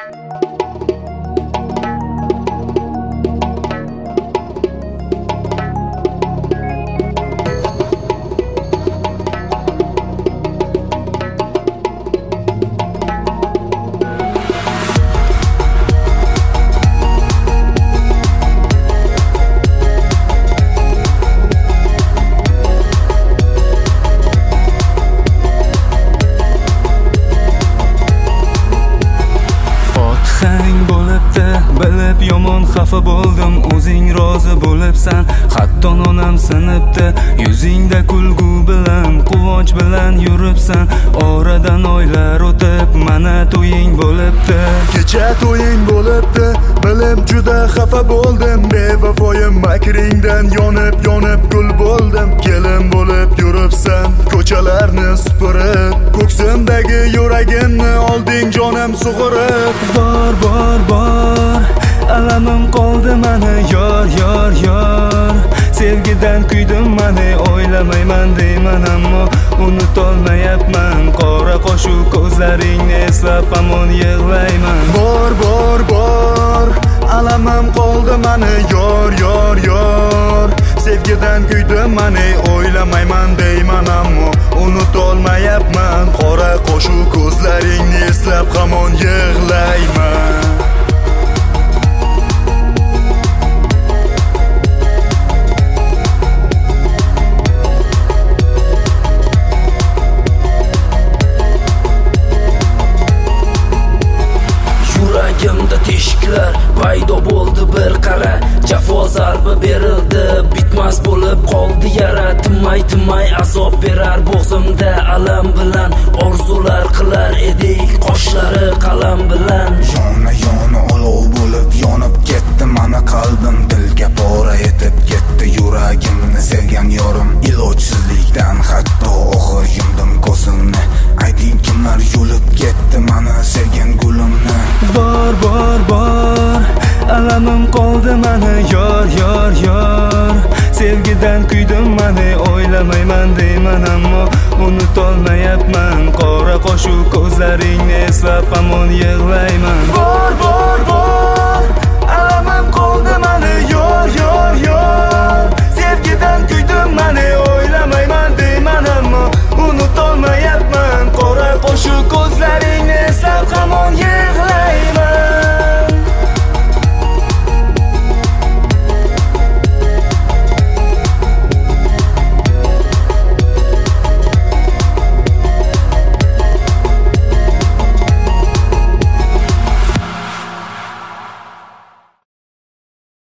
Bilib yomon xafa bo'ldim, o'zing rozi bo'libsan. Hatto onam sinibdi, yuzingda kulgu bilan, quvonch bilan yuribsan. Oradan oylar o'tib, mana to'ying bo'libdi. Kecha to'ying bo'libdi, bilib juda xafa bo'ldim. Bevafoyim makringdan yonib gul bo'ldim. Kelin bo'lib yuribsan, ko'chalarni supurib, ko'ksimdagi yuragimni olding jonim sug'urib. Bor alamim qoldi mani, yor sevgidan kuydim mani, o'ylamayman deyman ammo unutolmayapman. Qora qoshu ko'zlaringni eslab hamon yig'layman. Bor alamim qoldi mani, yor sevgidan kuydim mani, o'ylamayman deyman ammo unutolmayapman. Qora qoshu ko'zlaringni eslab hamon yig'layman. Yuragimda teshiklar paydo bo'ldi bir qara. Jafo zarbi berildi, bitmas bo'lib qoldi yara. Timmay azob berar bo'g'zimda alam bilan. Orzular qilar edik qoshlari qalam bilan. Yona olov bo'lib yonib ketdi mana qalbim. Dilga pora etib ketdi yuragimni sevgan yorim. Ilojsizlikdan hatto og'ir yumdim ko'zimni. Ayting kimlar yulib ketdi mana sevgan gulimni. Bor alamim qoldi mani, yor sevgidan kuydim mani, o'ylamayman deyman ammo unutolmayapman. Qora qoshu ko'zlaringni eslab hamon yig'layman.